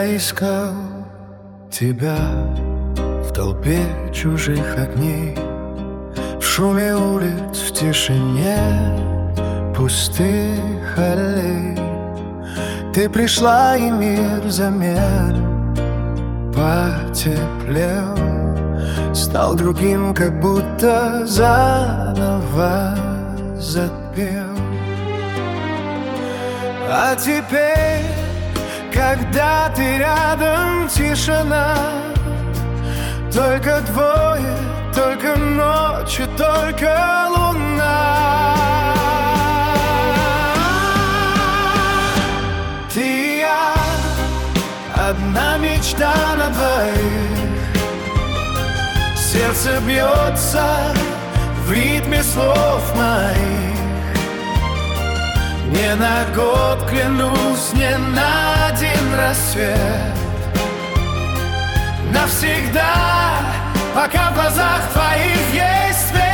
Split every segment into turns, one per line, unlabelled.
искал тебя в толпе чужих огней, в шуме улиц, в тишине пустых аллей. Ты пришла, и мир замер, потеплел, стал другим, как будто заново запел. А теперь, когда ты рядом, тишина, только двое, только ночь и только луна. Ты и я, одна мечта на двоих. Сердце бьется в ритме слов моих. Не на год, клянусь, не на один рассвет. Навсегда, пока в глазах твоих есть свет.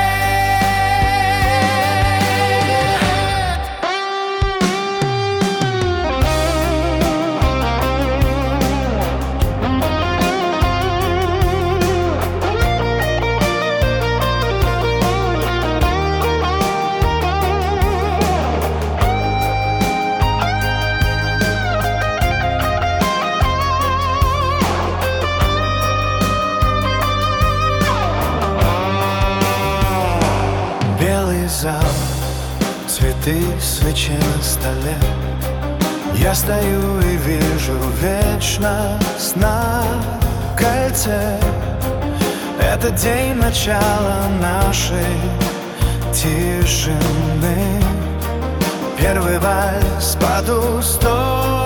Зал, цветы, свечи на столе. Я стою и вижу вечность на кольце. Это день начала нашей тишины. Первый вальс по ту сторону